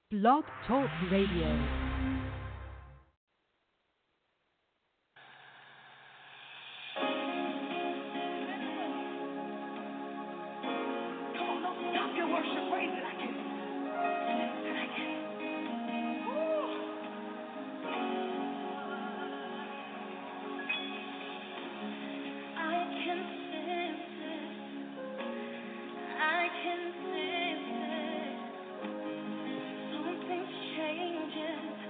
Blog Talk Radio. Something's changing.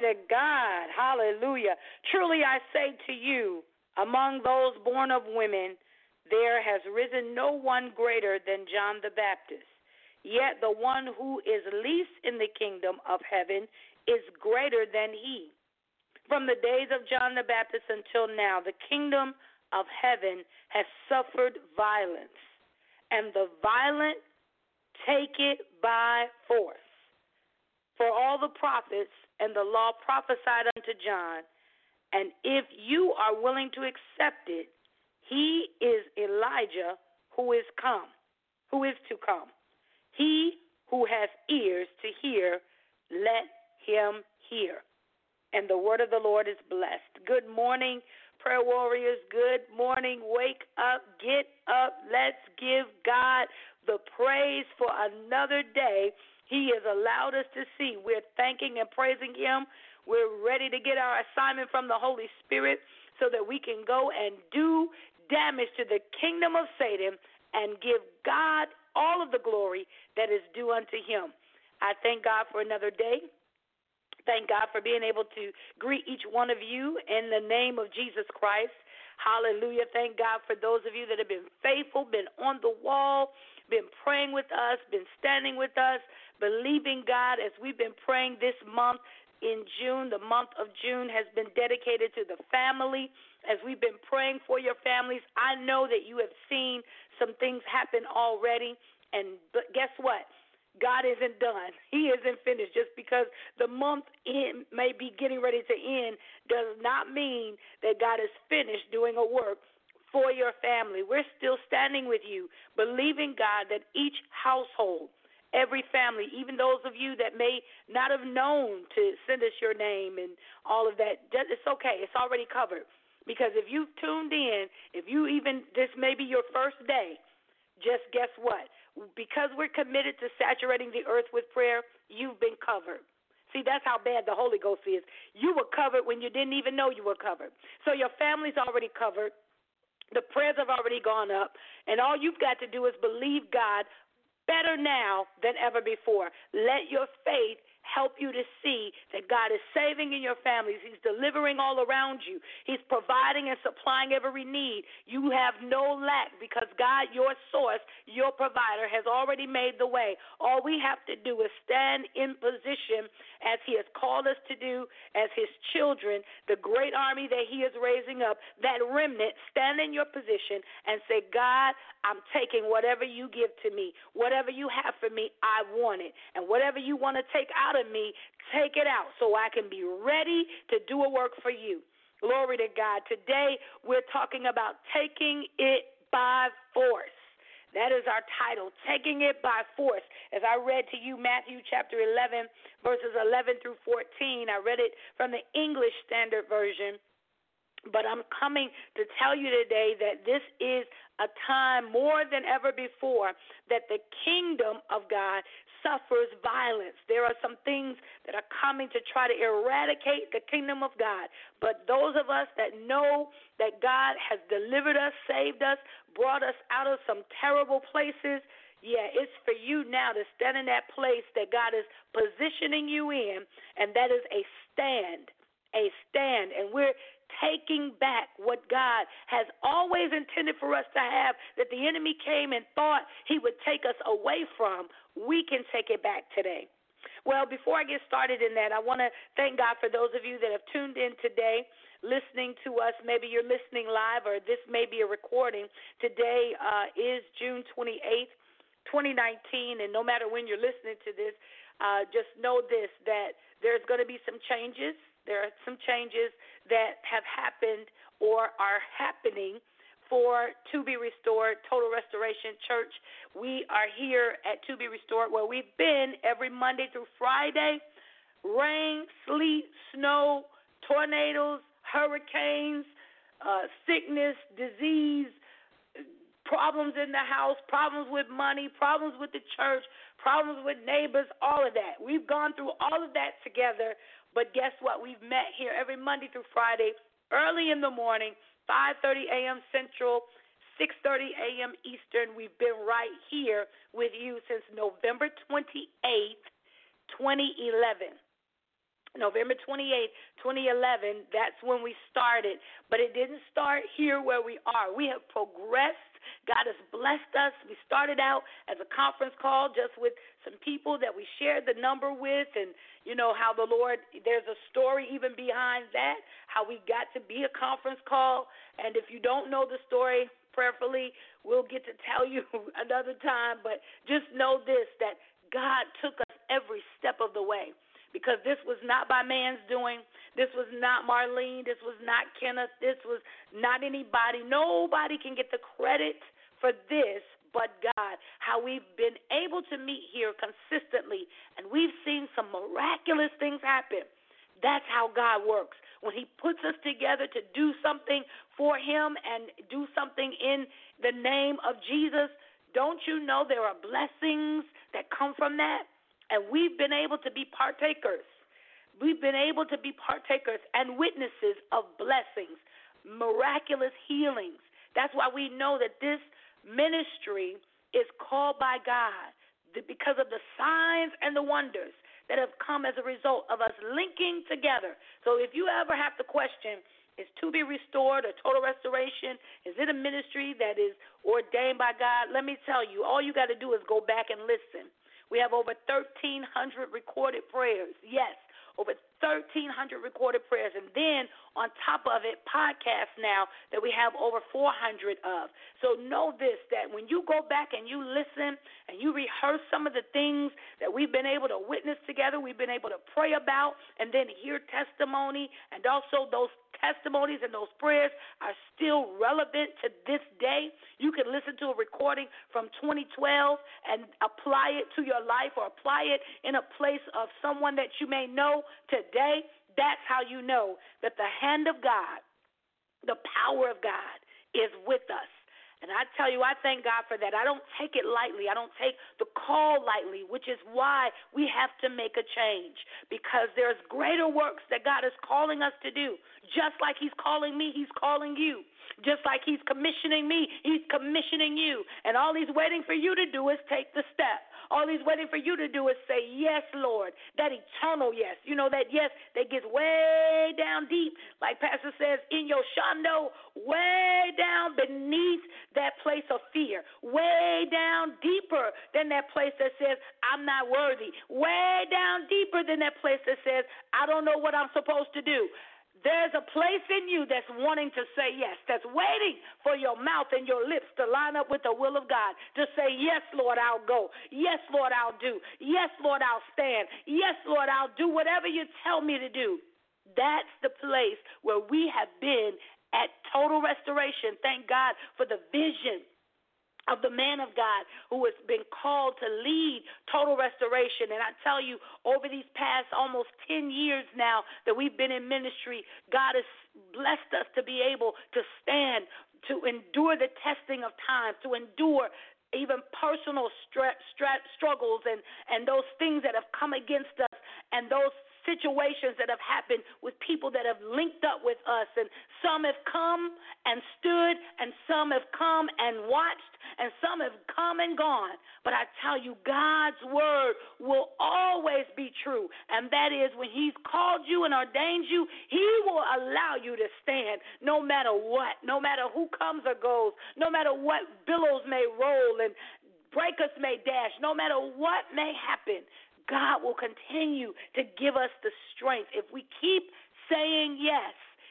to God. Hallelujah. Truly I say to you, among those born of women, there has risen no one greater than John the Baptist. Yet the one who is least in the kingdom of heaven is greater than he. From the days of John the Baptist until now, the kingdom of heaven has suffered violence, and the violent take it by force. For all the prophets and the law prophesied unto John, and if you are willing to accept it, he is Elijah who is to come. He who has ears to hear, let him hear. And the word of the Lord is blessed. Good morning, prayer warriors. Good morning. Wake up, get up. Let's give God the praise for another day He has allowed us to see. We're thanking and praising Him. We're ready to get our assignment from the Holy Spirit so that we can go and do damage to the kingdom of Satan and give God all of the glory that is due unto Him. I thank God for another day. Thank God for being able to greet each one of you in the name of Jesus Christ. Hallelujah. Thank God for those of you that have been faithful, been on the wall, been praying with us, been standing with us, believing God as we've been praying this month in June. The month of June has been dedicated to the family. As we've been praying for your families, I know that you have seen some things happen already. But guess what? God isn't done. He isn't finished. Just because the month may be getting ready to end does not mean that God is finished doing a work for your family. We're still standing with you, believing, God, that each household, every family, even those of you that may not have known to send us your name and all of that, it's okay. It's already covered. Because if you've tuned in, this may be your first day, just guess what? Because we're committed to saturating the earth with prayer, you've been covered. See, that's how bad the Holy Ghost is. You were covered when you didn't even know you were covered. So your family's already covered. The prayers have already gone up. And all you've got to do is believe God better now than ever before. Let your faith help you to see that God is saving in your families. He's delivering all around you. He's providing and supplying every need. You have no lack because God, your source, your provider, has already made the way. All we have to do is stand in position as He has called us to do as His children, the great army that He is raising up, that remnant. Stand in your position and say, God, I'm taking whatever you give to me. Whatever you have for me, I want it. And whatever you want to take out of me, take it out so I can be ready to do a work for you. Glory to God. Today we're talking about taking it by force. That is our title, Taking It by Force. As I read to you Matthew chapter 11, verses 11 through 14, I read it from the English Standard Version. But I'm coming to tell you today that this is a time more than ever before that the kingdom of God suffers violence. There are some things that are coming to try to eradicate the kingdom of God. But those of us that know that God has delivered us, saved us, brought us out of some terrible places, yeah, it's for you now to stand in that place that God is positioning you in, and that is a stand. And we're taking back what God has always intended for us to have, that the enemy came and thought he would take us away from. We can take it back today. Well, before I get started in that, I want to thank God for those of you that have tuned in today, listening to us. Maybe you're listening live or this may be a recording. Today is June 28th, 2019, and no matter when you're listening to this, just know this, that there's going to be some changes. There are some changes that have happened or are happening for To Be Restored, Total Restoration Church. We are here at To Be Restored where we've been every Monday through Friday. Rain, sleet, snow, tornadoes, hurricanes, sickness, disease, problems in the house, problems with money, problems with the church, problems with neighbors, all of that. We've gone through all of that together. But guess what? We've met here every Monday through Friday, early in the morning, 5:30 a.m. Central, 6:30 a.m. Eastern. We've been right here with you since November 28th, 2011. November 28th, 2011, that's when we started. But it didn't start here where we are. We have progressed. God has blessed us. We started out as a conference call just with some people that we shared the number with, and you know how the Lord, there's a story even behind that, how we got to be a conference call. And if you don't know the story, prayerfully, we'll get to tell you another time. But just know this, that God took us every step of the way. Because this was not by man's doing. This was not Marlene. This was not Kenneth. This was not anybody. Nobody can get the credit for this but God. How we've been able to meet here consistently, and we've seen some miraculous things happen. That's how God works. When he puts us together to do something for him and do something in the name of Jesus, don't you know there are blessings that come from that? And we've been able to be partakers. We've been able to be partakers and witnesses of blessings, miraculous healings. That's why we know that this ministry is called by God, because of the signs and the wonders that have come as a result of us linking together. So if you ever have to question, is To Be Restored or Total Restoration, is it a ministry that is ordained by God? Let me tell you, all you got to do is go back and listen. We have over 1,300 recorded prayers. Yes, over 1,300 recorded prayers. And then on top of it, podcasts now that we have over 400 of. So know this, that when you go back and you listen and you rehearse some of the things that we've been able to witness together, we've been able to pray about, and then hear testimony, and also those testimonies and those prayers are still relevant to this day. You can listen to a recording from 2012 and apply it to your life, or apply it in a place of someone that you may know today. That's how you know that the hand of God, the power of God is with us. And I tell you, I thank God for that. I don't take it lightly. I don't take the call lightly, which is why we have to make a change, because there's greater works that God is calling us to do. Just like he's calling me, he's calling you. Just like he's commissioning me, he's commissioning you. And all he's waiting for you to do is take the step. All he's waiting for you to do is say, yes, Lord, that eternal yes. You know, that yes that gets way down deep, like Pastor says, in your shando, way down beneath that place of fear, way down deeper than that place that says, I'm not worthy, way down deeper than that place that says, I don't know what I'm supposed to do. There's a place in you that's wanting to say yes, that's waiting for your mouth and your lips to line up with the will of God, to say, yes, Lord, I'll go. Yes, Lord, I'll do. Yes, Lord, I'll stand. Yes, Lord, I'll do whatever you tell me to do. That's the place where we have been at Total Restoration. Thank God for the vision of the man of God who has been called to lead Total Restoration. And I tell you, over these past almost 10 years now that we've been in ministry, God has blessed us to be able to stand, to endure the testing of time, to endure even personal struggles and those things that have come against us, and those situations that have happened with people that have linked up with us. And some have come and stood, and some have come and watched, and some have come and gone. But I tell you, God's word will always be true, and that is, when he's called you and ordained you, he will allow you to stand no matter what, no matter who comes or goes, no matter what billows may roll and breakers may dash, no matter what may happen. God will continue to give us the strength. If we keep saying yes,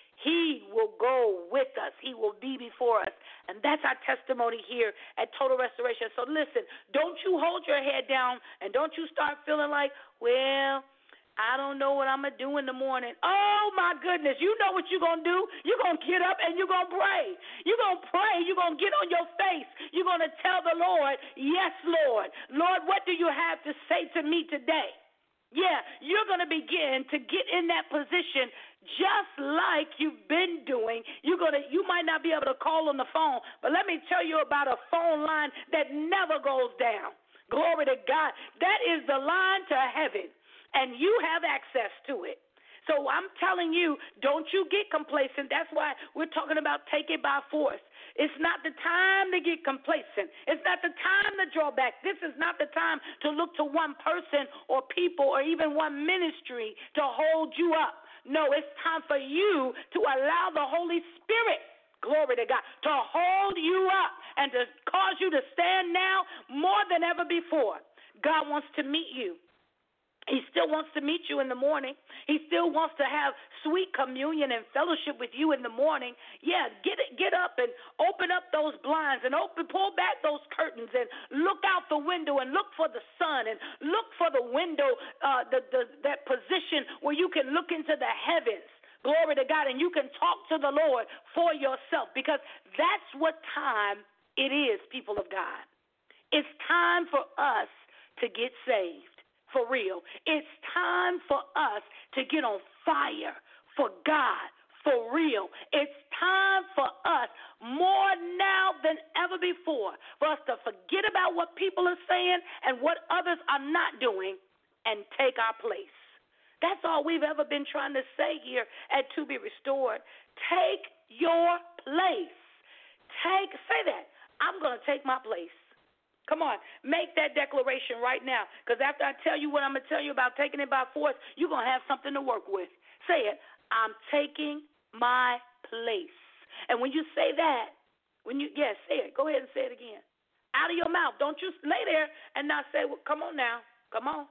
he will go with us. He will be before us. And that's our testimony here at Total Restoration. So listen, don't you hold your head down, and don't you start feeling like, well, I don't know what I'm going to do in the morning. Oh, my goodness. You know what you're going to do. You're going to get up and you're going to pray. You're going to pray. You're going to get on your face. You're going to tell the Lord, yes, Lord. Lord, what do you have to say to me today? Yeah, you're going to begin to get in that position just like you've been doing. You might not be able to call on the phone, but let me tell you about a phone line that never goes down. Glory to God. That is the line to heaven, and you have access to it. So I'm telling you, don't you get complacent. That's why we're talking about take it by force. It's not the time to get complacent. It's not the time to draw back. This is not the time to look to one person or people or even one ministry to hold you up. No, it's time for you to allow the Holy Spirit, glory to God, to hold you up and to cause you to stand now more than ever before. God wants to meet you. He still wants to meet you in the morning. He still wants to have sweet communion and fellowship with you in the morning. Yeah, get up and open up those blinds and pull back those curtains and look out the window and look for the sun and look for the window, that position where you can look into the heavens. Glory to God, and you can talk to the Lord for yourself, because that's what time it is, people of God. It's time for us to get saved. For real. It's time for us to get on fire for God, for real. It's time for us more now than ever before for us to forget about what people are saying and what others are not doing and take our place. That's all we've ever been trying to say here at To Be Restored. Take your place. Say that. I'm going to take my place. Come on, make that declaration right now, because after I tell you what I'm going to tell you about taking it by force, you're going to have something to work with. Say it. I'm taking my place. And when you say that, say it. Go ahead and say it again. Out of your mouth. Don't just lay there and not say, well, come on now. Come on.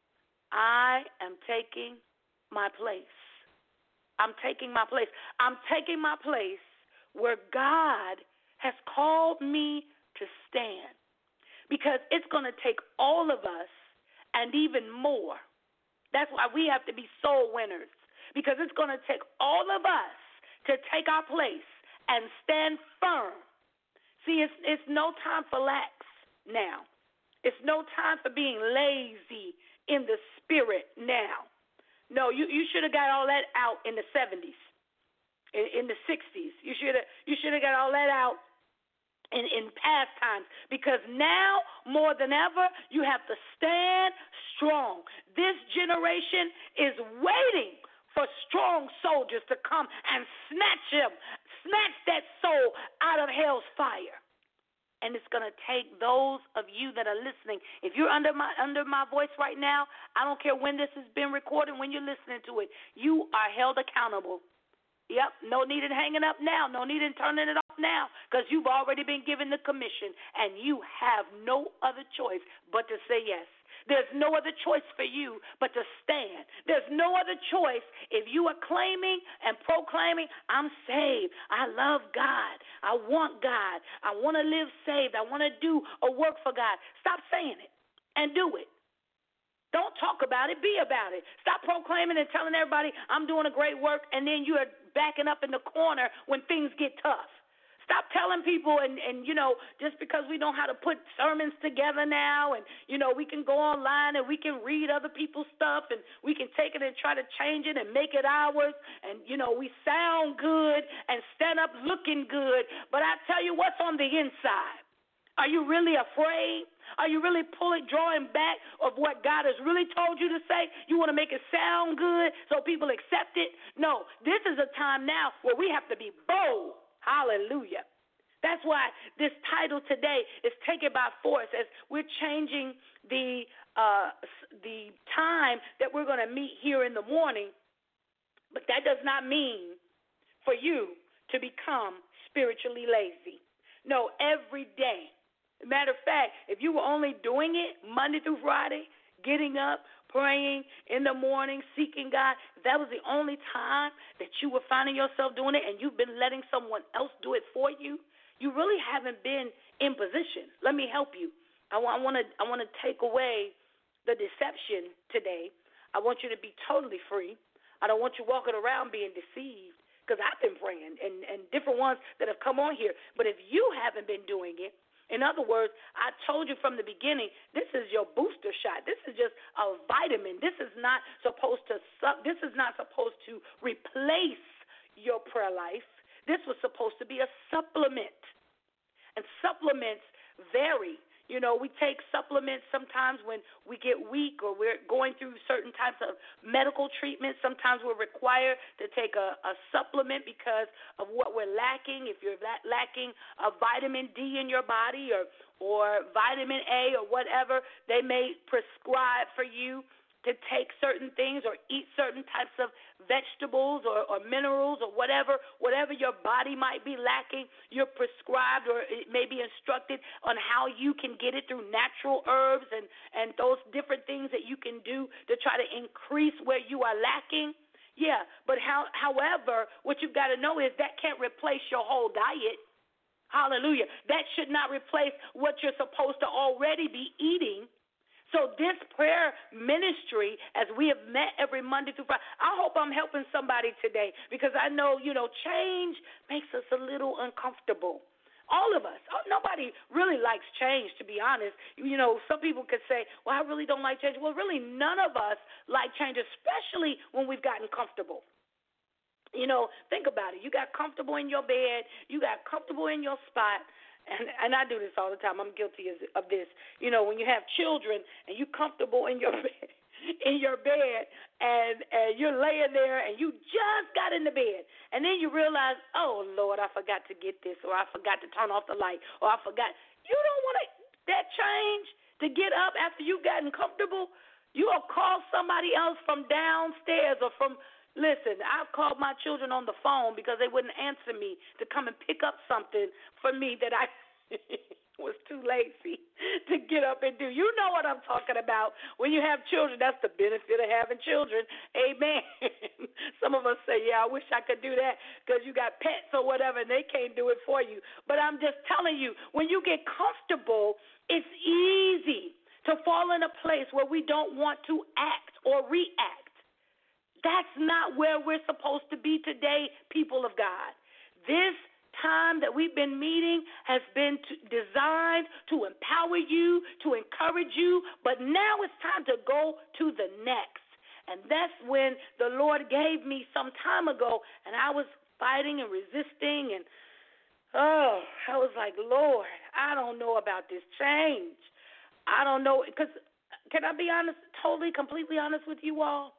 I am taking my place. I'm taking my place. I'm taking my place where God has called me to stand. Because it's going to take all of us and even more. That's why we have to be soul winners. Because it's going to take all of us to take our place and stand firm. See, it's no time for lax now. It's no time for being lazy in the spirit now. No, you should have got all that out in the 70s, in the 60s. You should have got all that out in past times, because now more than ever you have to stand strong. This generation is waiting for strong soldiers to come and snatch that soul out of hell's fire. And it's going to take those of you that are listening. If you're under my voice right now, I don't care when this has been recorded, when you're listening to it, you are held accountable. Yep, no need in hanging up now. No need in turning it off now, because you've already been given the commission, and you have no other choice but to say yes. There's no other choice for you but to stand. There's no other choice if you are claiming and proclaiming, I'm saved. I love God. I want God. I want to live saved. I want to do a work for God. Stop saying it and do it. Don't talk about it. Be about it. Stop proclaiming and telling everybody I'm doing a great work, and then you are backing up in the corner when things get tough. Stop telling people, and just because we know how to put sermons together now, and, we can go online and we can read other people's stuff, and we can take it and try to change it and make it ours, and, we sound good and stand up looking good, but I tell you what's on the inside. Are you really afraid? Are you really drawing back of what God has really told you to say? You want to make it sound good so people accept it? No, this is a time now where we have to be bold. Hallelujah. That's why this title today is Take It By Force, as we're changing the time that we're going to meet here in the morning. But that does not mean for you to become spiritually lazy. No, every day. Matter of fact, if you were only doing it Monday through Friday, getting up, praying in the morning, seeking God, if that was the only time that you were finding yourself doing it, and you've been letting someone else do it for you, you really haven't been in position. Let me help you. I want to take away the deception today. I want you to be totally free. I don't want you walking around being deceived, because I've been praying and different ones that have come on here. But if you haven't been doing it, in other words, I told you from the beginning, this is your booster shot. This is just a vitamin. This is not supposed to replace your prayer life. This was supposed to be a supplement. And supplements vary. We take supplements sometimes when we get weak or we're going through certain types of medical treatment. Sometimes we're required to take a supplement because of what we're lacking. If you're lacking a vitamin D in your body or vitamin A or whatever, they may prescribe for you to take certain things or eat certain types of vegetables or minerals or whatever your body might be lacking. You're prescribed or it may be instructed on how you can get it through natural herbs and those different things that you can do to try to increase where you are lacking. Yeah, but however, what you've got to know is that can't replace your whole diet. Hallelujah. That should not replace what you're supposed to already be eating. So this prayer ministry, as we have met every Monday through Friday, I hope I'm helping somebody today because I know, change makes us a little uncomfortable. All of us. Nobody really likes change, to be honest. Some people could say, well, I really don't like change. Well, really, none of us like change, especially when we've gotten comfortable. Think about it. You got comfortable in your bed. You got comfortable in your spot. And I do this all the time. I'm guilty of this. When you have children and you're comfortable in your bed, and you're laying there and you just got in the bed, and then you realize, oh Lord, I forgot to get this, or I forgot to turn off the light, or I forgot. You don't want that change to get up after you've gotten comfortable. You'll call somebody else from downstairs or from. Listen, I've called my children on the phone because they wouldn't answer me to come and pick up something for me that I was too lazy to get up and do. You know what I'm talking about. When you have children, that's the benefit of having children. Amen. Some of us say, yeah, I wish I could do that because you got pets or whatever and they can't do it for you. But I'm just telling you, when you get comfortable, it's easy to fall in a place where we don't want to act or react. That's not where we're supposed to be today, people of God. This time that we've been meeting has been designed to empower you, to encourage you, but now it's time to go to the next. And that's when the Lord gave me some time ago, and I was fighting and resisting, and I was like, Lord, I don't know about this change. I don't know, because can I be honest, totally, completely honest with you all?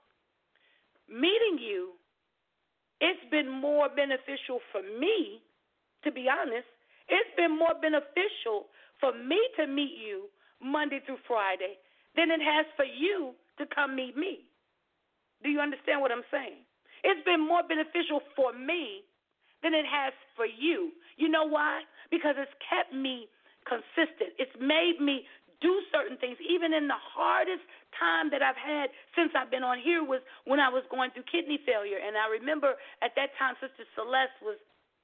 Meeting you, it's been more beneficial for me, to be honest. It's been more beneficial for me to meet you Monday through Friday than it has for you to come meet me. Do you understand what I'm saying? It's been more beneficial for me than it has for you. You know why? Because it's kept me consistent. It's made me do certain things. Even in the hardest time that I've had since I've been on here was when I was going through kidney failure. And I remember at that time Sister Celeste was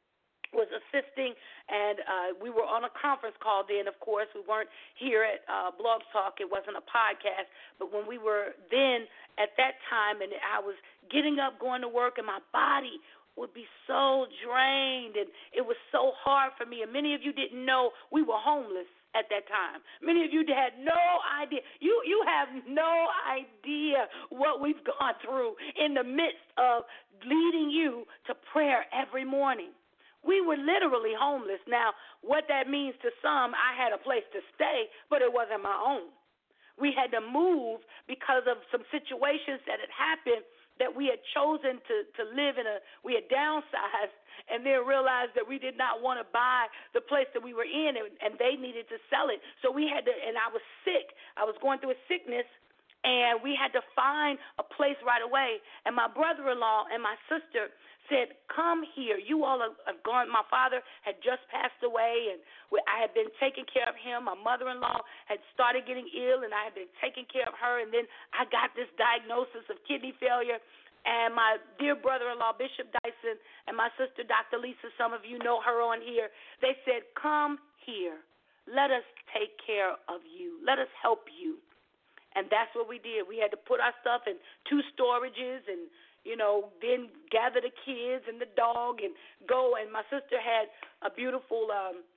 assisting, and we were on a conference call then, of course. We weren't here at Blog Talk. It wasn't a podcast. But when we were then at that time, and I was getting up, going to work, and my body would be so drained, and it was so hard for me. And many of you didn't know we were homeless at that time. Many of you had no idea. You have no idea what we've gone through in the midst of leading you to prayer every morning. We were literally homeless. Now, what that means to some, I had a place to stay, but it wasn't my own. We had to move because of some situations that had happened that we had chosen to live in. We had downsized and then realized that we did not want to buy the place that we were in, and they needed to sell it. So we had to, and I was sick. I was going through a sickness, and we had to find a place right away. And my brother-in-law and my sister said, come here. You all have gone. My father had just passed away, and I had been taking care of him. My mother-in-law had started getting ill, and I had been taking care of her. And then I got this diagnosis of kidney failure. And my dear brother-in-law, Bishop Dyson, and my sister, Dr. Lisa, some of you know her on here, they said, come here. Let us take care of you. Let us help you. And that's what we did. We had to put our stuff in 2 storages and, then gather the kids and the dog and go. And my sister had a beautiful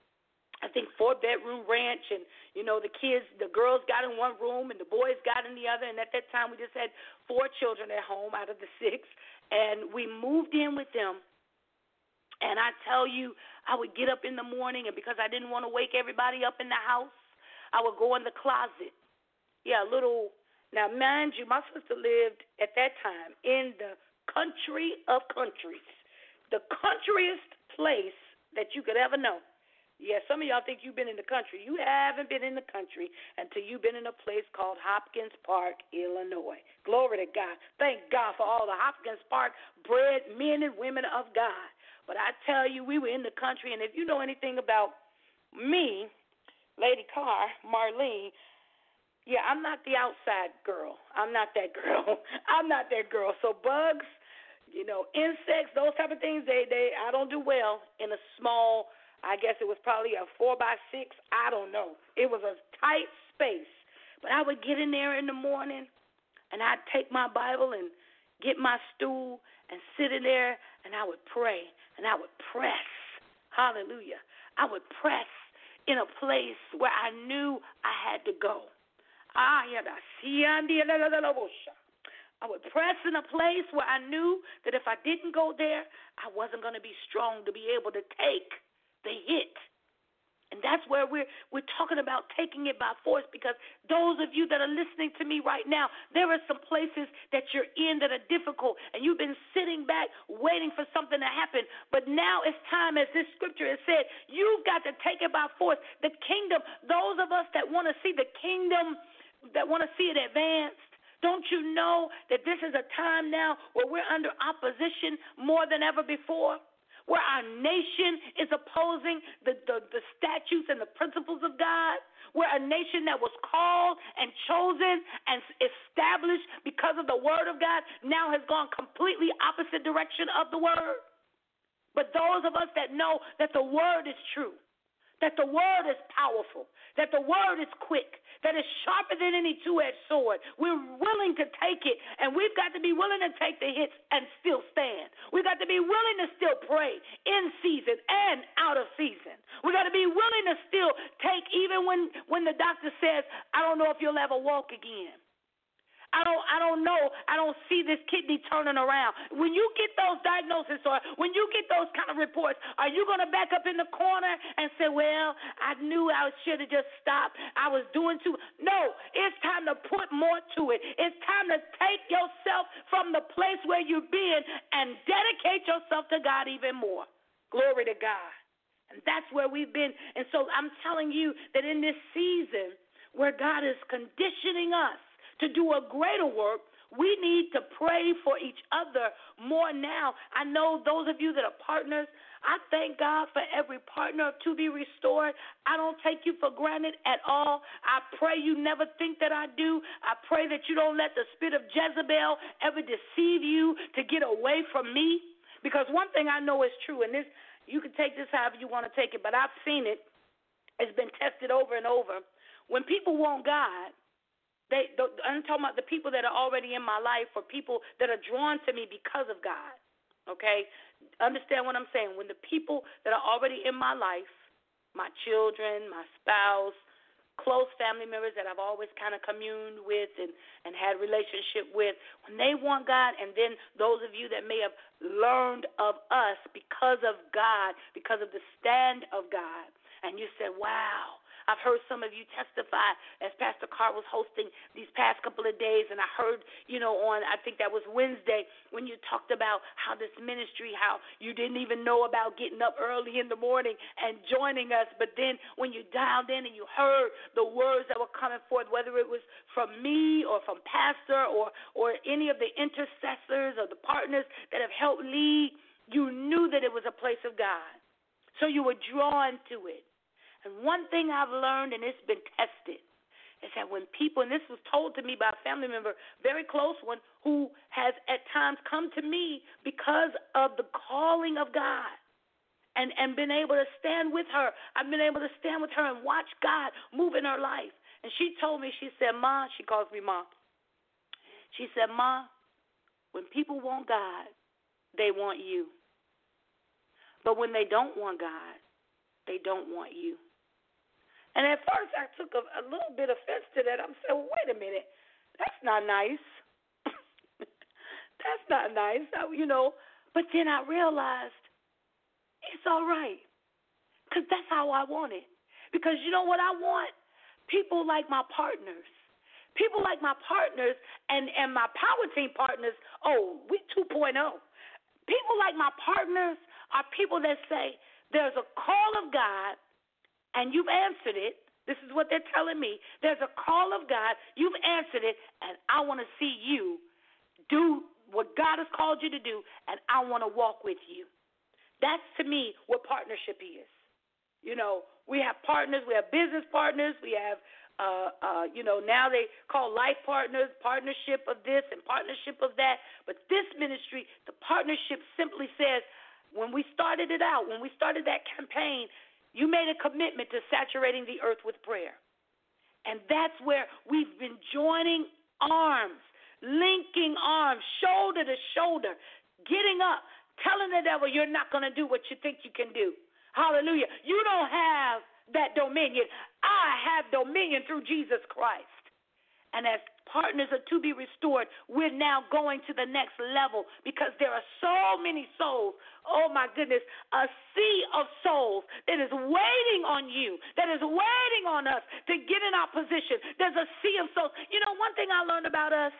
4-bedroom ranch, and the kids, the girls got in one room and the boys got in the other. And at that time we just had 4 children at home out of the 6, and we moved in with them. And I tell you, I would get up in the morning, and because I didn't want to wake everybody up in the house, I would go in the closet. Yeah, a little. Now, mind you, my sister lived at that time in the country of countries, the countryest place that you could ever know. Yeah, some of y'all think you've been in the country. You haven't been in the country until you've been in a place called Hopkins Park, Illinois. Glory to God. Thank God for all the Hopkins Park bred men and women of God. But I tell you, we were in the country, and if you know anything about me, Lady Carr, Marlene, yeah, I'm not the outside girl. I'm not that girl. I'm not that girl. So bugs, insects, those type of things, I don't do well in a small, I guess it was probably a 4x6. I don't know. It was a tight space. But I would get in there in the morning, and I'd take my Bible and get my stool and sit in there, and I would pray, and I would press. Hallelujah. I would press in a place where I knew I had to go. I would press in a place where I knew that if I didn't go there, I wasn't going to be strong to be able to take the hit. And that's where we're talking about taking it by force, because those of you that are listening to me right now, there are some places that you're in that are difficult, and you've been sitting back waiting for something to happen. But now it's time, as this scripture has said, you've got to take it by force. The kingdom, those of us that want to see the kingdom, that want to see it advanced, don't you know that this is a time now where we're under opposition more than ever before? Where our nation is opposing the statutes and the principles of God. We're a nation that was called and chosen and established because of the word of God now has gone completely opposite direction of the word. But those of us that know that the word is true, that the word is powerful, that the word is quick, that it's sharper than any two-edged sword. We're willing to take it, and we've got to be willing to take the hits and still stand. We've got to be willing to still pray in season and out of season. We've got to be willing to still take, even when the doctor says, I don't know if you'll ever walk again. I don't know. I don't see this kidney turning around. When you get those diagnoses or when you get those kind of reports, are you going to back up in the corner and say, well, I knew I should have just stopped. I was doing too. No, it's time to put more to it. It's time to take yourself from the place where you've been and dedicate yourself to God even more. Glory to God. And that's where we've been. And so I'm telling you that in this season where God is conditioning us to do a greater work, we need to pray for each other more now. I know those of you that are partners, I thank God for every partner of To Be Restored. I don't take you for granted at all. I pray you never think that I do. I pray that you don't let the spirit of Jezebel ever deceive you to get away from me. Because one thing I know is true, and this, you can take this however you want to take it, but I've seen it. It's been tested over and over. When people want God, I'm talking about the people that are already in my life, or people that are drawn to me because of God, okay? Understand what I'm saying. When the people that are already in my life, my children, my spouse, close family members that I've always kind of communed with and had relationship with, when they want God, and then those of you that may have learned of us because of God, because of the stand of God, and you said, wow, I've heard some of you testify as Pastor Carr was hosting these past couple of days, and I heard, on, I think that was Wednesday, when you talked about how this ministry, how you didn't even know about getting up early in the morning and joining us, but then when you dialed in and you heard the words that were coming forth, whether it was from me or from Pastor or any of the intercessors or the partners that have helped lead, you knew that it was a place of God. So you were drawn to it. And one thing I've learned, and it's been tested, is that when people, and this was told to me by a family member, very close one, who has at times come to me because of the calling of God and been able to stand with her. I've been able to stand with her and watch God move in her life. And she told me, she said, Ma, she calls me Ma. She said, Ma, when people want God, they want you. But when they don't want God, they don't want you. And at first I took a little bit offense to that. I'm saying, well, wait a minute. That's not nice. That's not nice, But then I realized it's all right, because that's how I want it. Because you know what I want? people like my partners. People like my partners and my power team partners, we 2.0. People like my partners are people that say, there's a call of God, and you've answered it. This is what they're telling me. There's a call of God, you've answered it, and I want to see you do what God has called you to do, and I want to walk with you. That's, to me, what partnership is. You know, we have partners, we have business partners, we have now they call life partners, partnership of this and partnership of that. But this ministry, the partnership simply says, when we started it out, when we started that campaign, you made a commitment to saturating the earth with prayer. And that's where we've been joining arms, linking arms, shoulder to shoulder, getting up, telling the devil you're not going to do what you think you can do. Hallelujah. You don't have that dominion. I have dominion through Jesus Christ. And as partners are to be restored, we're now going to the next level because there are so many souls. Oh, my goodness, a sea of souls that is waiting on you, that is waiting on us to get in our position. There's a sea of souls. You know, one thing I learned about us,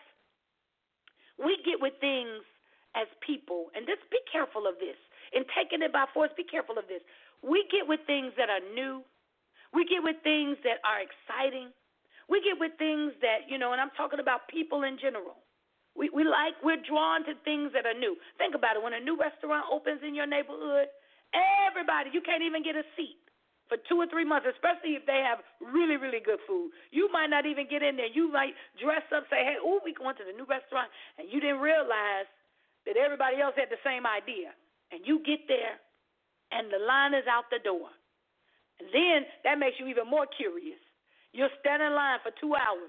we get with things as people, and just be careful of this. In taking it by force, be careful of this. We get with things that are new. We get with things that are exciting. We get with things that, and I'm talking about people in general. We're drawn to things that are new. Think about it. When a new restaurant opens in your neighborhood, everybody, you can't even get a seat for 2 or 3 months, especially if they have really, really good food. You might not even get in there. You might dress up, say, hey, we going to the new restaurant, and you didn't realize that everybody else had the same idea. And you get there, and the line is out the door. And then that makes you even more curious. You'll stand in line for 2 hours.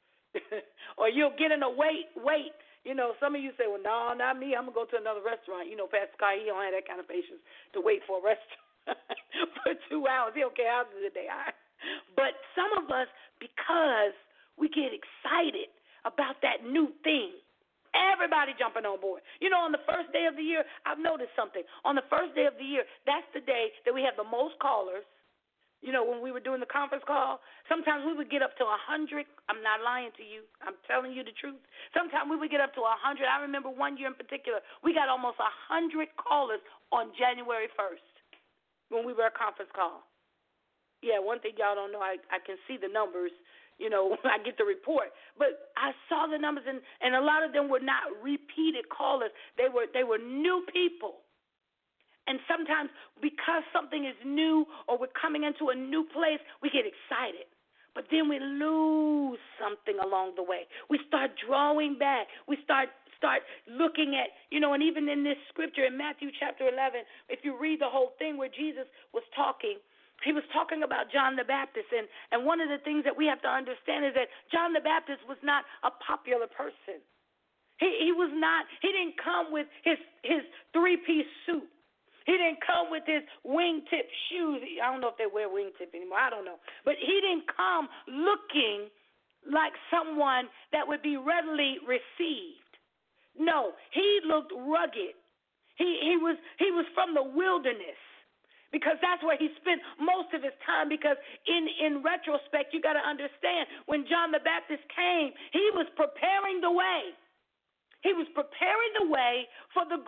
Or you'll get in a wait. Some of you say, well, no, not me. I'm going to go to another restaurant. Pastor Kai, he don't have that kind of patience to wait for a restaurant for 2 hours. He don't care how good they are. But some of us, because we get excited about that new thing, everybody jumping on board. On the first day of the year, I've noticed something. On the first day of the year, that's the day that we have the most callers. When we were doing the conference call, sometimes we would get up to 100. I'm not lying to you. I'm telling you the truth. Sometimes we would get up to 100. I remember one year in particular, we got almost 100 callers on January 1st when we were a conference call. Yeah, one thing y'all don't know, I can see the numbers, when I get the report. But I saw the numbers, and a lot of them were not repeated callers. They were new people. And sometimes because something is new or we're coming into a new place, we get excited. But then we lose something along the way. We start drawing back. We start looking at, and even in this scripture in Matthew chapter 11, if you read the whole thing where Jesus was talking, he was talking about John the Baptist. And one of the things that we have to understand is that John the Baptist was not a popular person. He didn't come with his 3-piece suit. He didn't come with his wingtip shoes. I don't know if they wear wingtip anymore. I don't know. But he didn't come looking like someone that would be readily received. No, he looked rugged. He was from the wilderness because that's where he spent most of his time, because in retrospect, you got to understand, when John the Baptist came, he was preparing the way. He was preparing the way for the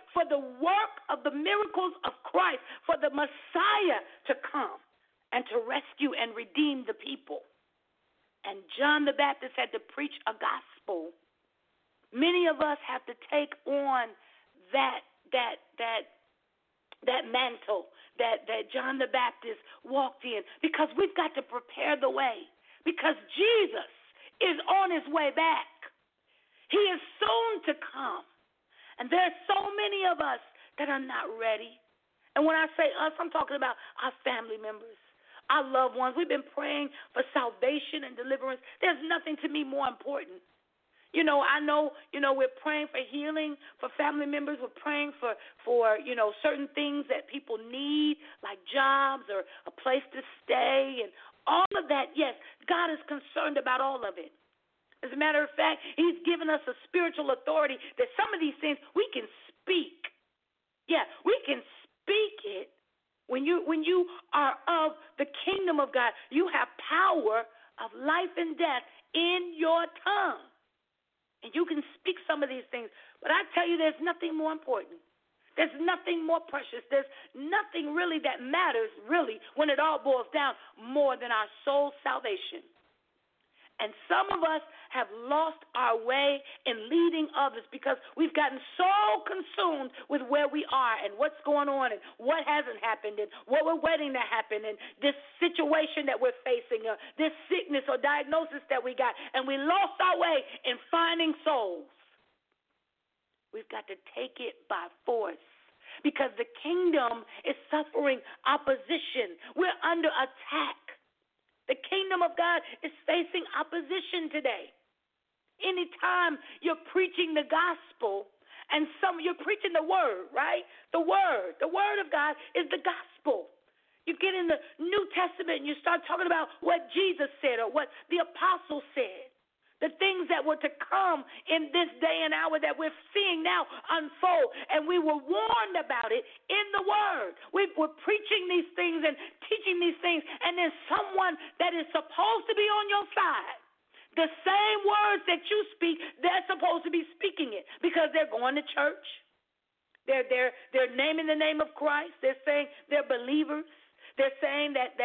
work of the miracles of Christ, for the Messiah to come and to rescue and redeem the people. And John the Baptist had to preach a gospel. Many of us have to take on that mantle that John the Baptist walked in, because we've got to prepare the way, because Jesus is on his way back. He is soon to come. And there are so many of us that are not ready. And when I say us, I'm talking about our family members, our loved ones. We've been praying for salvation and deliverance. There's nothing to me more important. I know, we're praying for healing for family members. We're praying for certain things that people need, like jobs or a place to stay and all of that. Yes, God is concerned about all of it. As a matter of fact, he's given us a spiritual authority that some of these things we can speak. Yeah, we can speak it. When you are of the kingdom of God, you have power of life and death in your tongue. And you can speak some of these things, but I tell you, there's nothing more important. There's nothing more precious. There's nothing really that matters, really, when it all boils down, more than our soul's salvation. And some of us have lost our way in leading others because we've gotten so consumed with where we are and what's going on and what hasn't happened and what we're waiting to happen and this situation that we're facing or this sickness or diagnosis that we got, and we lost our way in finding souls. We've got to take it by force because the kingdom is suffering opposition. We're under attack. The kingdom of God is facing opposition today. Anytime you're preaching the gospel, and you're preaching the word, right? The word of God is the gospel. You get in the New Testament and you start talking about what Jesus said or what the apostles said. The things that were to come in this day and hour that we're seeing now unfold. And we were warned about it in the Word. We're preaching these things and teaching these things. And then someone that is supposed to be on your side, the same words that you speak, they're supposed to be speaking it because they're going to church. They're naming the name of Christ. They're saying they're believers. They're saying that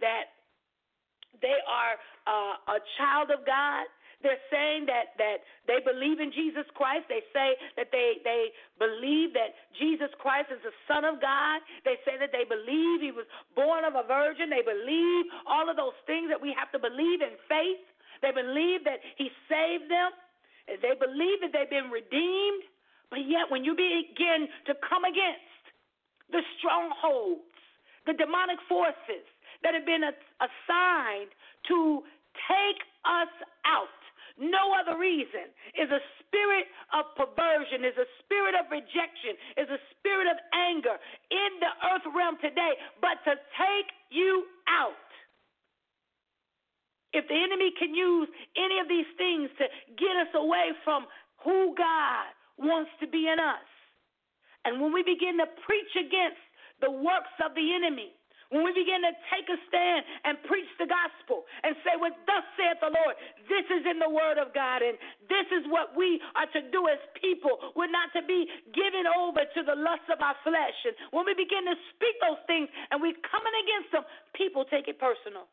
they are a child of God. They're saying that they believe in Jesus Christ. They say that they believe that Jesus Christ is the Son of God. They say that they believe he was born of a virgin. They believe all of those things that we have to believe in faith. They believe that he saved them. They believe that they've been redeemed. But yet when you begin to come against the strongholds, the demonic forces that have been assigned to take us out, no other reason, is a spirit of perversion, is a spirit of rejection, is a spirit of anger in the earth realm today, but to take you out. If the enemy can use any of these things to get us away from who God wants to be in us, and when we begin to preach against the works of the enemy, when we begin to take a stand and preach the gospel and say, what thus saith the Lord, this is in the word of God, and this is what we are to do as people. We're not to be given over to the lust of our flesh. And when we begin to speak those things and we're coming against them, people take it personal.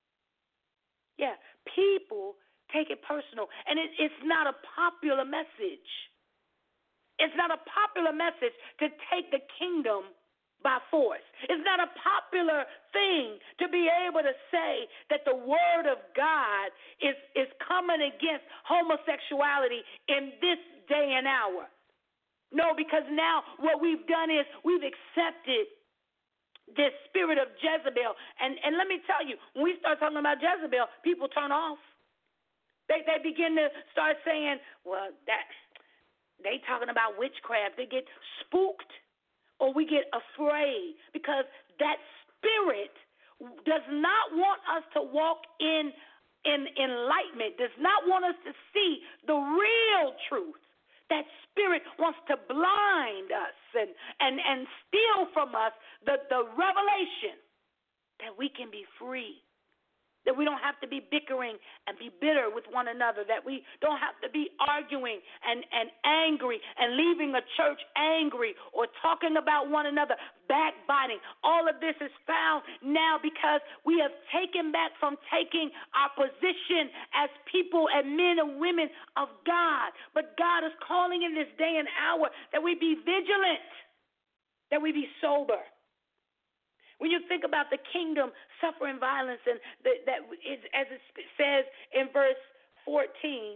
Yeah, people take it personal. And it's not a popular message. It's not a popular message to take the kingdom by force. It's not a popular thing to be able to say that the word of God is coming against homosexuality in this day and hour. No, because now what we've done is we've accepted this spirit of Jezebel. And let me tell you, when we start talking about Jezebel, people turn off. They begin to start saying, well, that they talking about witchcraft. They get spooked. Or we get afraid because that spirit does not want us to walk in enlightenment, does not want us to see the real truth. That spirit wants to blind us and steal from us the revelation that we can be free, that we don't have to be bickering and be bitter with one another, that we don't have to be arguing and angry and leaving a church angry or talking about one another, backbiting. All of this is found now because we have taken back from taking our position as people and men and women of God. But God is calling in this day and hour that we be vigilant, that we be sober. When you think about the kingdom suffering violence, and that is, as it says in verse 12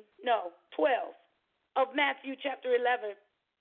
of Matthew chapter 11.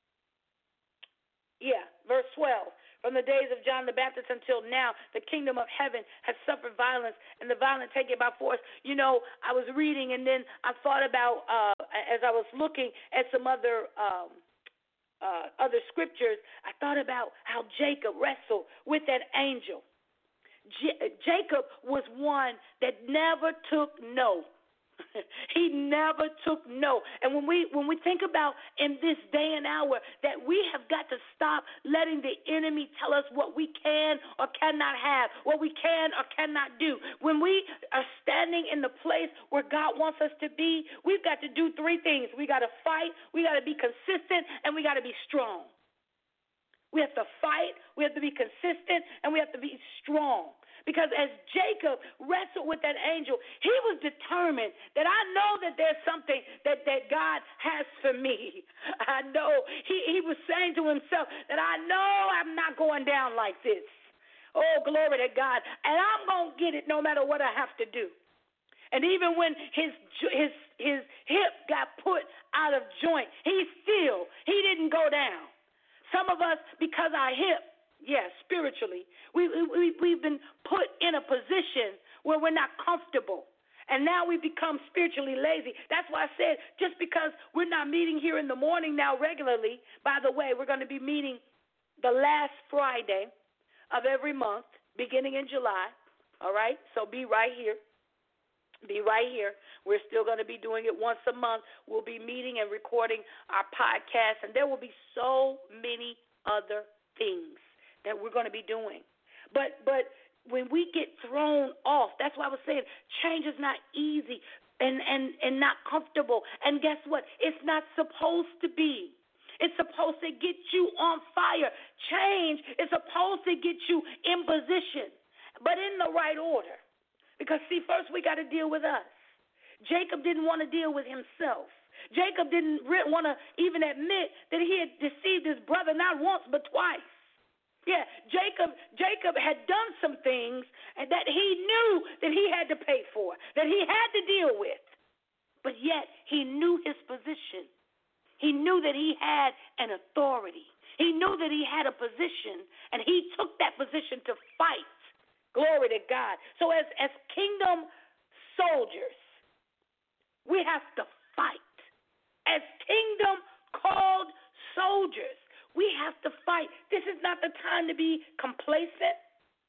Verse 12. From the days of John the Baptist until now, the kingdom of heaven has suffered violence, and the violent take it by force. You know, I was reading, and then I thought about, as I was looking at some other scriptures, I thought about how Jacob wrestled with that angel. Jacob was one that never took no He never took no. And when we think about in this day and hour that we have got to stop letting the enemy tell us what we can or cannot have, what we can or cannot do. When we are standing in the place where God wants us to be, we've got to do three things. We got to fight, we got to be consistent, and we got to be strong. We have to fight, we have to be consistent, and we have to be strong. Because as Jacob wrestled with that angel, he was determined that I know that there's something that God has for me. I know. He was saying to himself that I know I'm not going down like this. Oh, glory to God. And I'm going to get it no matter what I have to do. And even when his hip got put out of joint, he didn't go down. Some of us, because our hip, spiritually, we've been put in a position where we're not comfortable. And now we become spiritually lazy. That's why I said just because we're not meeting here in the morning now regularly, by the way, we're going to be meeting the last Friday of every month, beginning in July. All right? So be right here. Be right here. We're still going to be doing it once a month. We'll be meeting and recording our podcast, and there will be so many other things that we're going to be doing. But when we get thrown off, that's why I was saying change is not easy and not comfortable. And guess what? It's not supposed to be. It's supposed to get you on fire. Change is supposed to get you in position, but in the right order. Because, see, first we got to deal with us. Jacob didn't want to deal with himself. Jacob didn't want to even admit that he had deceived his brother not once but twice. Yeah, Jacob had done some things that he knew that he had to pay for, that he had to deal with. But yet he knew his position. He knew that he had an authority. He knew that he had a position, and he took that position to fight. Glory to God. So as kingdom soldiers, we have to fight. As kingdom called soldiers, we have to fight. This is not the time to be complacent.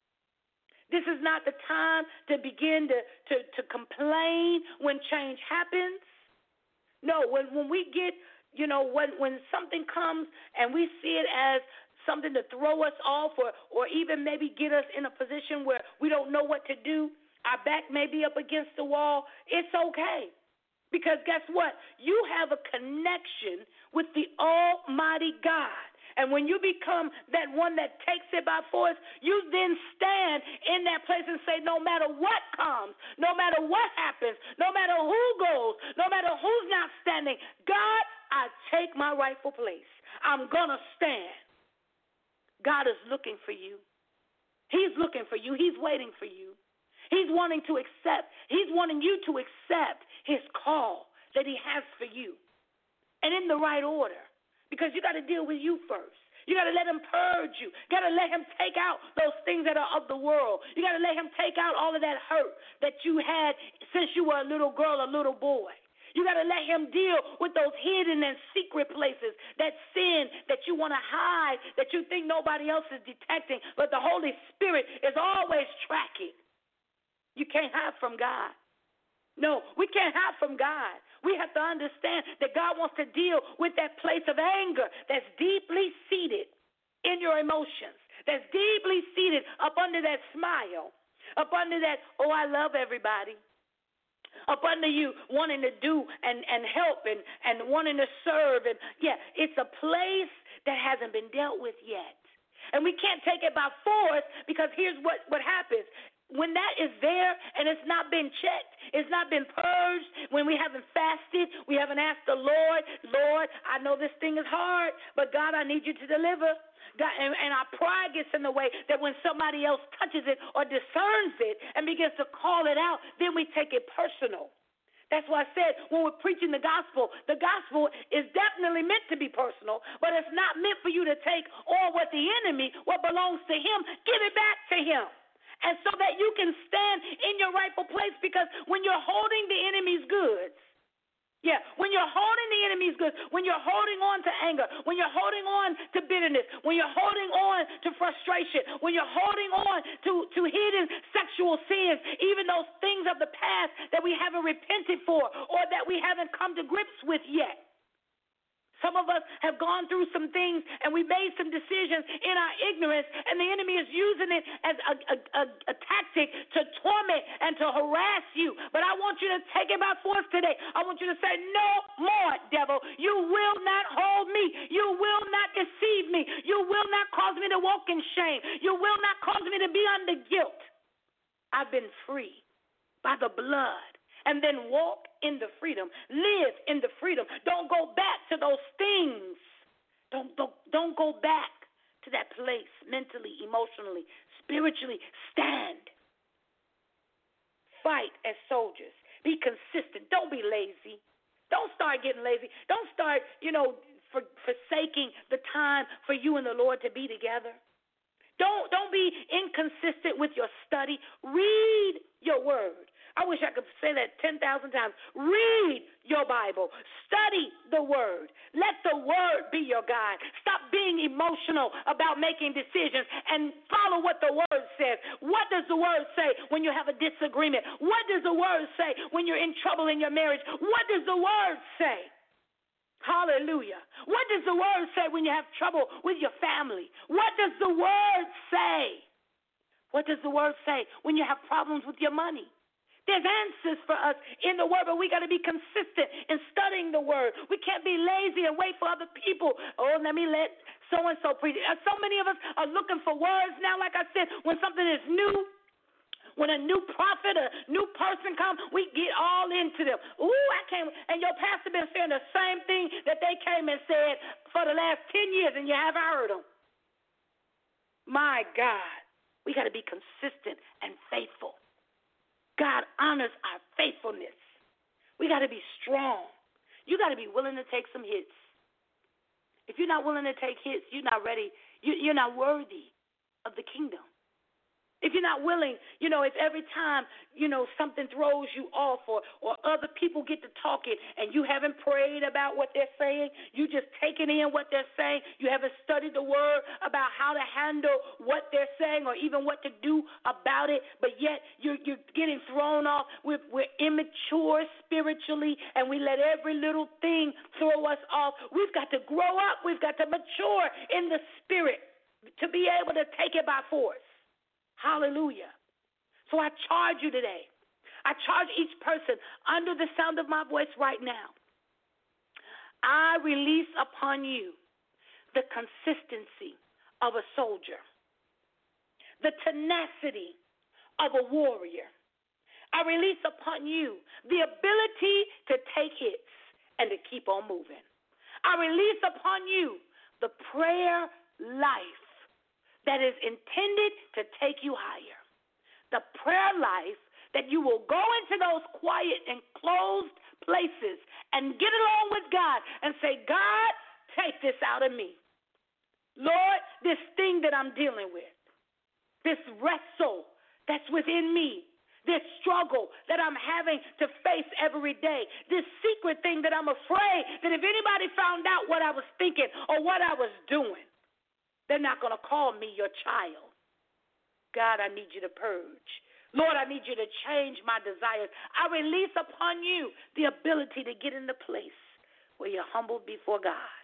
This is not the time to begin to complain when change happens. No, when we get, when something comes and we see it as something to throw us off or even maybe get us in a position where we don't know what to do, our back may be up against the wall, it's okay. Because guess what? You have a connection with the Almighty God. And when you become that one that takes it by force, you then stand in that place and say, no matter what comes, no matter what happens, no matter who goes, no matter who's not standing, God, I take my rightful place. I'm going to stand. God is looking for you. He's looking for you. He's waiting for you. He's wanting you to accept his call that he has for you. And in the right order. Because you got to deal with you first. You got to let him purge you. You got to let him take out those things that are of the world. You got to let him take out all of that hurt that you had since you were a little girl, a little boy. You got to let him deal with those hidden and secret places, that sin that you want to hide, that you think nobody else is detecting, but the Holy Spirit is always tracking. You can't hide from God. No, we can't hide from God. We have to understand that God wants to deal with that place of anger that's deeply seated in your emotions, that's deeply seated up under that smile, up under that, oh, I love everybody. Up under you wanting to do and help and wanting to serve. And it's a place that hasn't been dealt with yet. And we can't take it by force because here's what happens. When that is there and it's not been checked, it's not been purged, when we haven't fasted, we haven't asked the Lord, I know this thing is hard, but God, I need you to deliver. God, and our pride gets in the way that when somebody else touches it or discerns it and begins to call it out, then we take it personal. That's why I said when we're preaching the gospel is definitely meant to be personal, but it's not meant for you to take all what the enemy, what belongs to him, give it back to him. And so that you can stand in your rightful place, because when you're holding the enemy's goods, Yeah, when you're holding the enemy's goods, when you're holding on to anger, when you're holding on to bitterness, when you're holding on to frustration, when you're holding on to hidden sexual sins, even those things of the past that we haven't repented for or that we haven't come to grips with yet. Some of us have gone through some things and we made some decisions in our ignorance, and the enemy is using it as a tactic to torment and to harass you. But I want you to take it by force today. I want you to say, no more, devil. You will not hold me. You will not deceive me. You will not cause me to walk in shame. You will not cause me to be under guilt. I've been free by the blood. And then walk in the freedom. Live in the freedom. Don't go back to those things. Don't go back to that place mentally, emotionally, spiritually. Stand. Fight as soldiers. Be consistent. Don't be lazy. Don't start getting lazy. Don't start, forsaking the time for you and the Lord to be together. Don't be inconsistent with your study. Read your word. I wish I could say that 10,000 times. Read your Bible. Study the Word. Let the Word be your guide. Stop being emotional about making decisions and follow what the Word says. What does the Word say when you have a disagreement? What does the Word say when you're in trouble in your marriage? What does the Word say? Hallelujah. What does the Word say when you have trouble with your family? What does the Word say? What does the Word say when you have problems with your money? There's answers for us in the Word, but we got to be consistent in studying the Word. We can't be lazy and wait for other people. Oh, let me let so-and-so preach. So many of us are looking for words now, like I said, when something is new. When a new prophet, a new person comes, we get all into them. Ooh, I came, and your pastor been saying the same thing that they came and said for the last 10 years, and you haven't heard them. My God, we got to be consistent and faithful. God honors our faithfulness. We got to be strong. You got to be willing to take some hits. If you're not willing to take hits, you're not ready. You're not worthy of the kingdom. If you're not willing, if every time, something throws you off or other people get to talking and you haven't prayed about what they're saying, you just taking in what they're saying, you haven't studied the Word about how to handle what they're saying or even what to do about it, but yet you're getting thrown off. We're immature spiritually, and we let every little thing throw us off. We've got to grow up. We've got to mature in the spirit to be able to take it by force. Hallelujah. So I charge you today. I charge each person under the sound of my voice right now. I release upon you the consistency of a soldier, the tenacity of a warrior. I release upon you the ability to take hits and to keep on moving. I release upon you the prayer life that is intended to take you higher. The prayer life that you will go into those quiet and closed places and get along with God and say, God, take this out of me. Lord, this thing that I'm dealing with, this wrestle that's within me, this struggle that I'm having to face every day, this secret thing that I'm afraid that if anybody found out what I was thinking or what I was doing, they're not going to call me your child. God, I need you to purge. Lord, I need you to change my desires. I release upon you the ability to get in the place where you're humbled before God.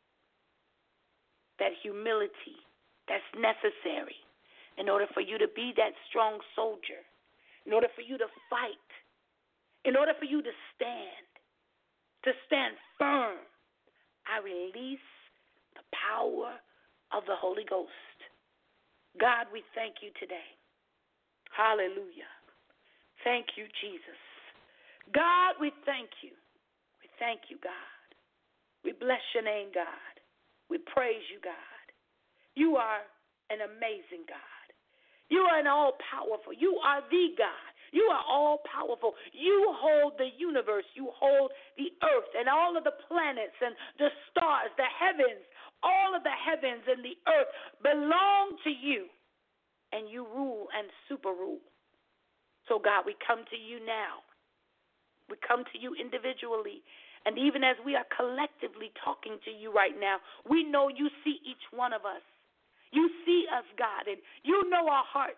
That humility that's necessary in order for you to be that strong soldier, in order for you to fight, in order for you to stand firm. I release the power of the Holy Ghost. God, we thank you today. Hallelujah. Thank you, Jesus. God, we thank you. We thank you, God. We bless your name, God. We praise you, God. You are an amazing God. You are an all-powerful. You are the God. You are all-powerful. You hold the universe. You hold the earth and all of the planets and the stars, the heavens. All of the heavens and the earth belong to you, and you rule and super rule. So, God, we come to you now. We come to you individually. And even as we are collectively talking to you right now, we know you see each one of us. You see us, God, and you know our hearts.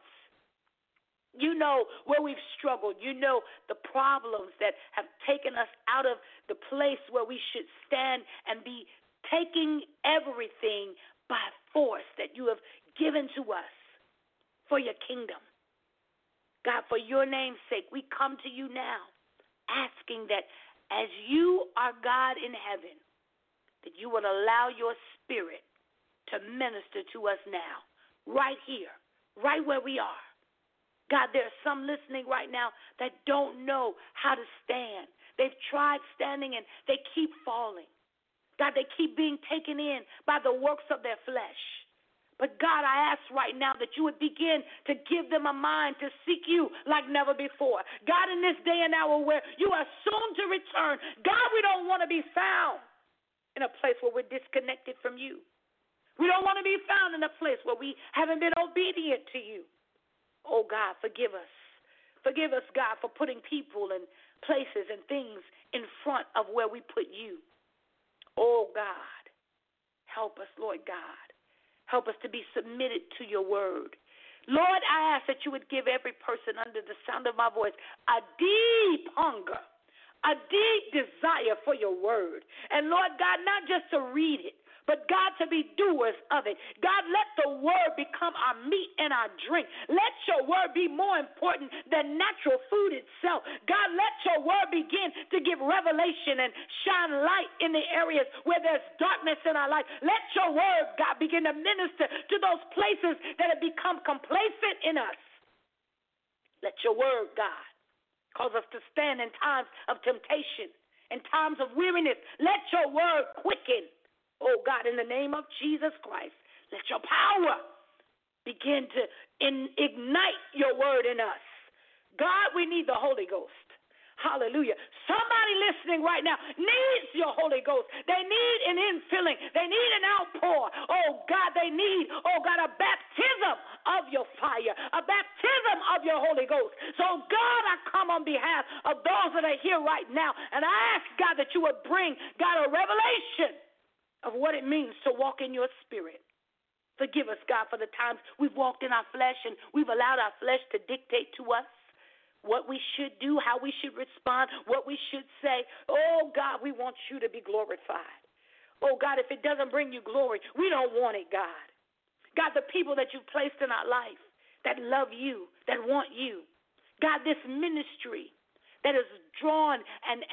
You know where we've struggled. You know the problems that have taken us out of the place where we should stand and be taking everything by force that you have given to us for your kingdom. God, for your name's sake, we come to you now asking that as you are God in heaven, that you would allow your spirit to minister to us now, right here, right where we are. God, there are some listening right now that don't know how to stand. They've tried standing and they keep falling. God, they keep being taken in by the works of their flesh. But God, I ask right now that you would begin to give them a mind to seek you like never before. God, in this day and hour where you are soon to return, God, we don't want to be found in a place where we're disconnected from you. We don't want to be found in a place where we haven't been obedient to you. Oh, God, forgive us. Forgive us, God, for putting people and places and things in front of where we put you. Oh, God, help us, Lord God. Help us to be submitted to your word. Lord, I ask that you would give every person under the sound of my voice a deep hunger, a deep desire for your word. And, Lord God, not just to read it, but, God, to be doers of it. God, let the word become our meat and our drink. Let your word be more important than natural food itself. God, let your word begin to give revelation and shine light in the areas where there's darkness in our life. Let your word, God, begin to minister to those places that have become complacent in us. Let your word, God, cause us to stand in times of temptation, in times of weariness. Let your word quicken. Oh, God, in the name of Jesus Christ, let your power begin to ignite your word in us. God, we need the Holy Ghost. Hallelujah. Somebody listening right now needs your Holy Ghost. They need an infilling. They need an outpour. Oh, God, they need, oh, God, a baptism of your fire, a baptism of your Holy Ghost. So, God, I come on behalf of those that are here right now, and I ask, God, that you would bring, God, a revelation of what it means to walk in your spirit. Forgive us, God, for the times we've walked in our flesh and we've allowed our flesh to dictate to us what we should do, how we should respond, what we should say. Oh, God, we want you to be glorified. Oh, God, if it doesn't bring you glory, we don't want it, God. God, the people that you've placed in our life that love you, that want you. God, this ministry that is drawn and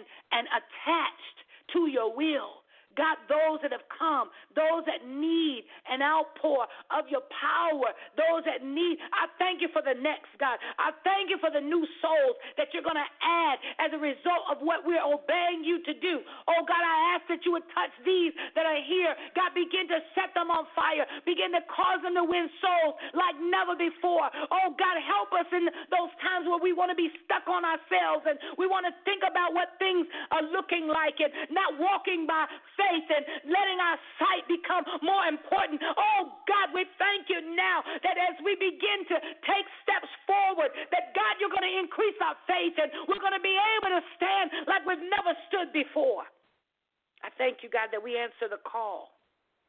attached to your will. God, those that have come, those that need an outpour of your power, those that need, I thank you for the next, God. I thank you for the new souls that you're going to add as a result of what we're obeying you to do. Oh, God, I ask that you would touch these that are here. God, begin to set them on fire. Begin to cause them to win souls like never before. Oh, God, help us in those times where we want to be stuck on ourselves and we want to think about what things are looking like and not walking by faith and letting our sight become more important. Oh, God, we thank you now that as we begin to take steps forward, that, God, you're going to increase our faith and we're going to be able to stand like we've never stood before. I thank you, God, that we answer the call.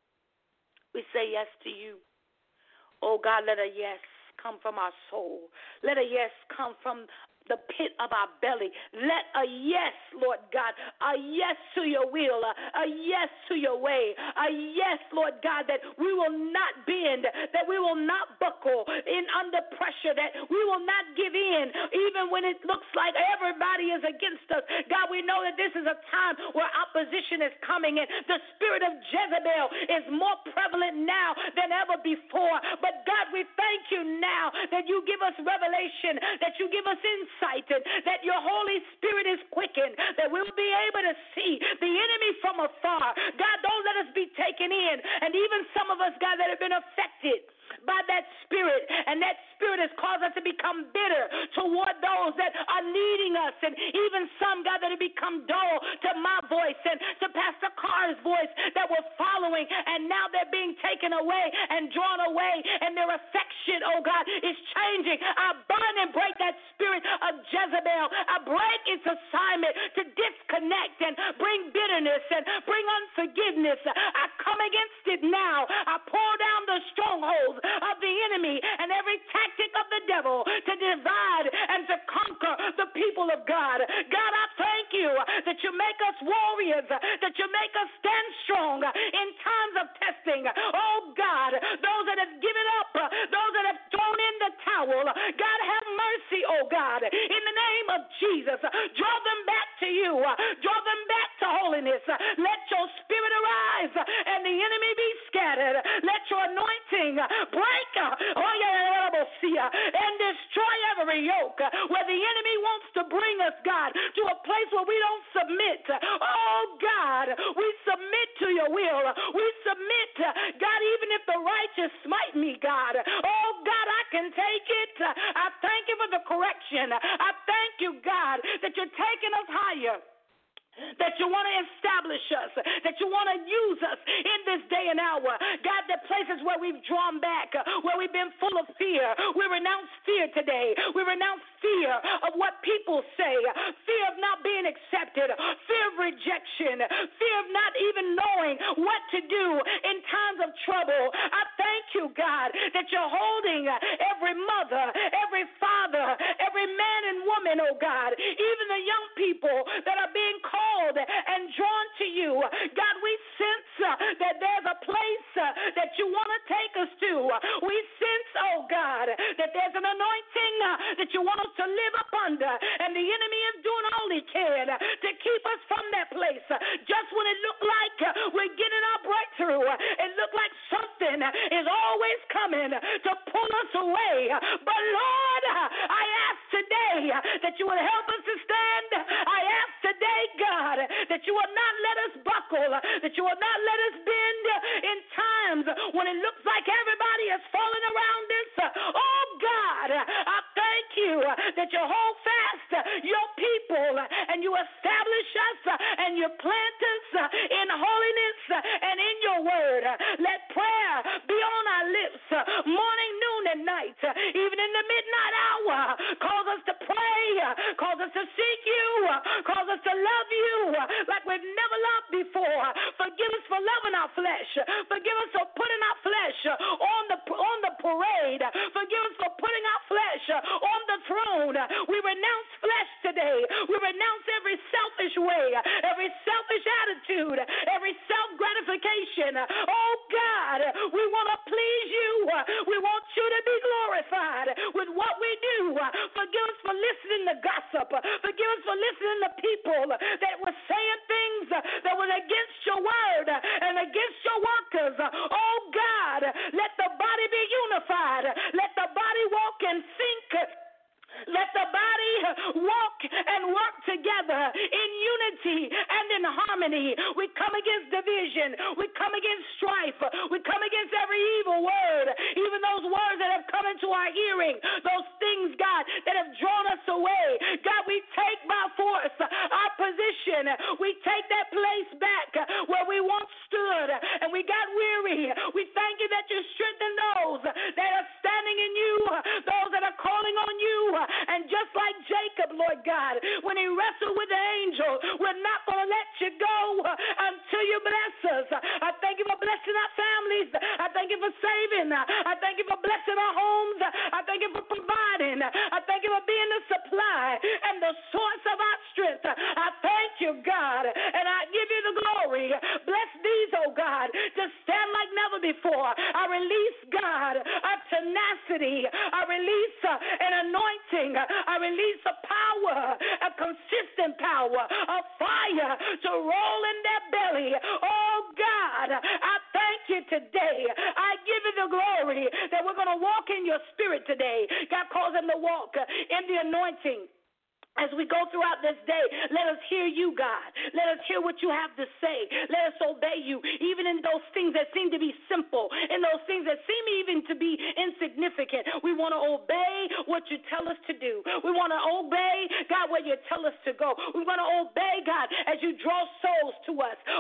We say yes to you. Oh, God, let a yes come from our soul. Let a yes come from the pit of our belly. Let a yes, Lord God, a yes to your will, a yes to your way, a yes, Lord God, that we will not bend, that we will not buckle in under pressure, that we will not give in even when it looks like everybody is against us. God, we know that this is a time where opposition is coming and the spirit of Jezebel is more prevalent now than ever before. But God, we thank you now that you give us revelation, that you give us insight, and that your Holy Spirit is quickened, that we'll be able to see the enemy from afar. God, don't let us be taken in. And even some of us, God, that have been affected by that spirit, and that spirit has caused us to become bitter toward those that are needing us, and even some, God, that have become dull to my voice and to Pastor Carl car's voice that were following, and now they're being taken away and drawn away, and their affection, oh God, is changing. I bind and break that spirit of Jezebel. I break its assignment to disconnect and bring bitterness and bring unforgiveness. I come against it now. I pull down the strongholds of the enemy and every tactic of the devil to divide and to conquer the people of God. God, I thank you that you make us warriors, that you make us stand strong in times of testing. Oh God, those that have given up, those that have thrown in the towel, God have mercy, oh God, in the name of Jesus. Draw them back to you. Draw them back to holiness. Let your spirit arise and the enemy be scattered. Let your anointing break and destroy every yoke where the enemy wants to bring us, God, to a place where we don't submit. Oh God, we submit to your will. We submit, God, even if the righteous smite me, God. Oh God, I can take it. I thank you for the correction. I thank you, God, that you're taking us higher, that you want to establish us, that you want to use us in this day and hour. God, the places where we've drawn back, where we've been full of fear, we renounce fear today. We renounce fear of what people say, fear of not being accepted, fear of rejection, fear of not even knowing what to do in times of trouble. I thank you, God, that you're holding every mother, every father, every man and woman, oh God, even the young people that are being called and drawn to you. God, we sense that there's a place that you want to take us to. We sense, oh God, that there's an anointing that you want us to live up under, and the enemy is doing all he can to keep us from that place. Just when it looked like we're getting our breakthrough, it looked like something is always coming to pull us away. But Lord, I ask today that you will help us to stand. I ask today, God, that you will not let us buckle, that you will not let us bend in times when it looks like everybody is falling around us. Oh God, I thank you that you hold fast your people and you establish us and you plant us in holiness and in your word. Let prayer be on our lips morning, noon, and night, even in the midnight hour. Cause us to pray, cause us to seek you, cause us to love you like we've never loved before. Forgive us for loving our flesh. Forgive us for putting our flesh on the parade. Forgive us for putting our flesh on the throne. We renounce flesh today. We renounce every selfish way, every selfish attitude, every self-gratification. Oh God, we want to please you. We want you to be glorified with what we do. Forgive us for listening to gossip. Forgive us for listening to people that were saying things that were against your word and against your workers. Oh God, let the body be unified. Let the body walk in sync. Let the body walk and work together in unity and in harmony. We come against division. We come against strife. We come against every evil word, even those words that have come into our hearing, those things, God, that have drawn us away. God, we take by force our position. We take that place back where we once stood and we got weary. We thank you that you strengthen those that are standing in you, those that are calling on you. And just like Jacob, Lord God, when he wrestled with the angel, we're not going to let you go until you bless us. I thank you for blessing our families. I thank you for saving. I thank you for blessing our homes. I thank you for providing. I thank you for being the supply and the source of our strength. I thank you, God, and I give you the glory. Bless these, oh God, to stand like never before. I release, God, a tenacity. I release an anointing. I release a power, a consistent power, a fire to roll in their belly. Oh, God, I thank you today. I give you the glory that we're going to walk in your spirit today. God calls them to walk in the anointing. As we go throughout this day, let us hear you, God. Let us hear what you have to say. Let us obey you, even in those things that seem to be simple, in those things that seem even to be insignificant. We want to obey what you tell us to do. We want to obey, God, where you tell us to go. We want to obey, God, as you draw souls to us. Oh, God,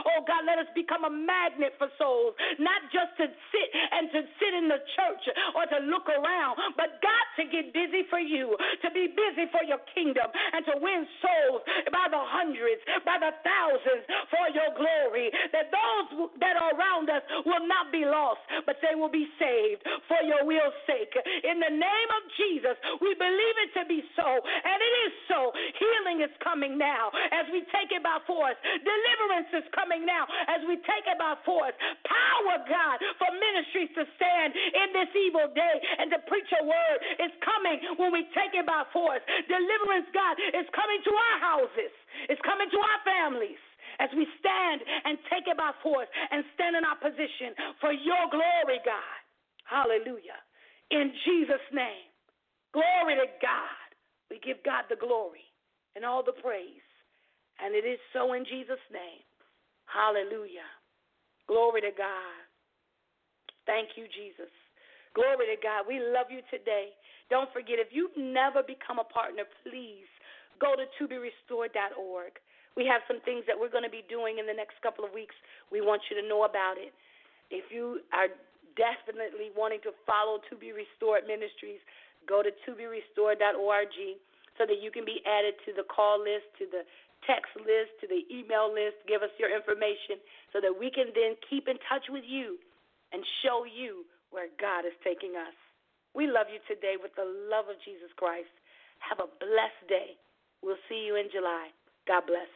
let us become a magnet for souls, not just to sit in the church or to look around, but God, to get busy for you, to be busy for your kingdom, and to win souls by the hundreds, by the thousands for your glory, that those that are around us will not be lost, but they will be saved for your will's sake. In the name of Jesus, we believe it to be so, and it is so. Healing is coming now as we take it by force. Deliverance is coming now as we take it by force. Power, God, for ministries to stand in this evil day and to preach a word is coming when we take it by force. Deliverance, God, is coming to our houses. It's coming to our families as we stand and take it by force and stand in our position for your glory, God. Hallelujah. In Jesus' name. Glory to God. We give God the glory and all the praise. And it is so in Jesus' name. Hallelujah. Glory to God. Thank you, Jesus. Glory to God. We love you today. Don't forget, if you've never become a partner, please go to toberestored.org. We have some things that we're going to be doing in the next couple of weeks. We want you to know about it. If you are definitely wanting to follow To Be Restored Ministries, go to toberestored.org so that you can be added to the call list, to the text list, to the email list. Give us your information so that we can then keep in touch with you and show you where God is taking us. We love you today with the love of Jesus Christ. Have a blessed day. We'll see you in July. God bless.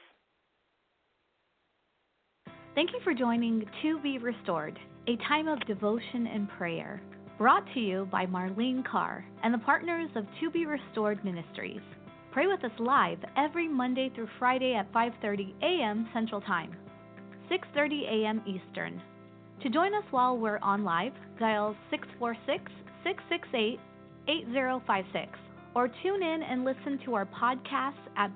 Thank you for joining To Be Restored, a time of devotion and prayer, brought to you by Marlene Carr and the partners of To Be Restored Ministries. Pray with us live every Monday through Friday at 5:30 a.m. Central Time, 6:30 a.m. Eastern. To join us while we're on live, dial 646-668-8056 or tune in and listen to our podcasts at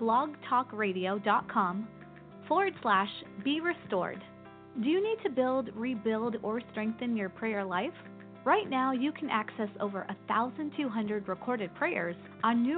blogtalkradio.com/Be Restored. Do you need to build, rebuild, or strengthen your prayer life? Right now, you can access over 1,200 recorded prayers on